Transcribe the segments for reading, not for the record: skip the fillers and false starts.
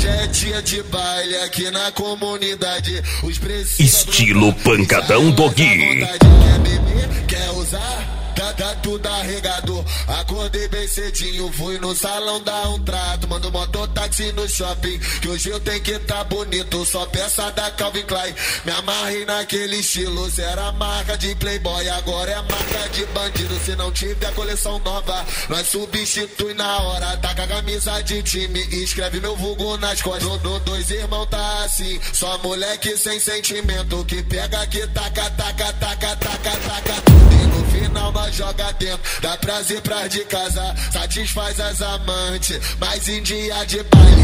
é dia de baile aqui na comunidade. Os estilo pancadão Dogui. Quer beber, quer usar? Tá tudo arregado. Acordei bem cedinho, fui no salão dar um trato. Mando mototáxi no shopping, que hoje eu tenho que tá bonito. Só peça da Calvin Klein. Me amarrei naquele estilo. Se era marca de playboy, agora é marca de bandido. Se não tiver coleção nova, nós substitui na hora. Tá com a camisa de time, escreve meu vulgo nas costas. No dois irmãos tá assim, só moleque sem sentimento. Que pega, que taca, taca, taca, taca, taca. E no final nós joga dentro, dá prazer pras de casa, satisfaz as amantes, mas em dia de baile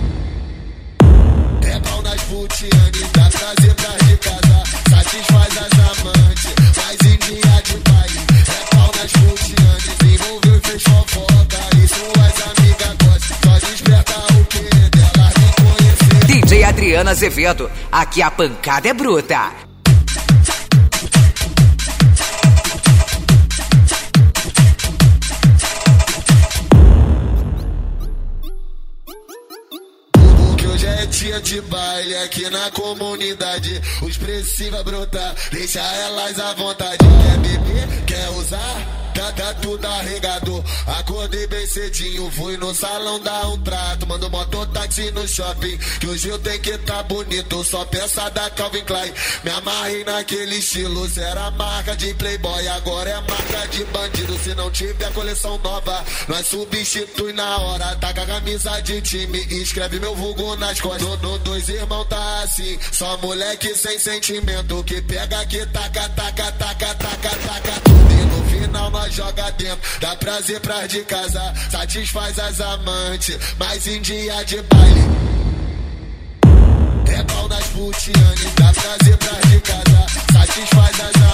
é pau nas putianes, dá prazer pras de casa, satisfaz as amantes, mas em dia de baile é pau nas putianes, envolveu e fez fofoca, e suas amigas gostam, só desperta o que delas me conhecer. DJ Adriano Azevedo, aqui a pancada é bruta. Dia de baile aqui na comunidade. Os expressiva brotar, deixa elas à vontade. Quer beber, quer usar? Tá tudo arregado. Acordei bem cedinho, fui no salão dar um trato. Mando mototáxi no shopping, que hoje eu tenho que tá bonito. Só peça da Calvin Klein. Me amarrei naquele estilo. Se era marca de playboy, agora é marca de bandido. Se não tiver coleção nova, nós substitui na hora. Tá com a camisa de time, escreve meu vulgo nas costas. No dois irmãos tá assim, só moleque sem sentimento. Que pega, que taca, taca, taca, taca, taca. E no final nós joga dentro, dá prazer pras de casa, satisfaz as amantes, mas em dia de baile é pau nas putianes, dá prazer pras de casa, satisfaz as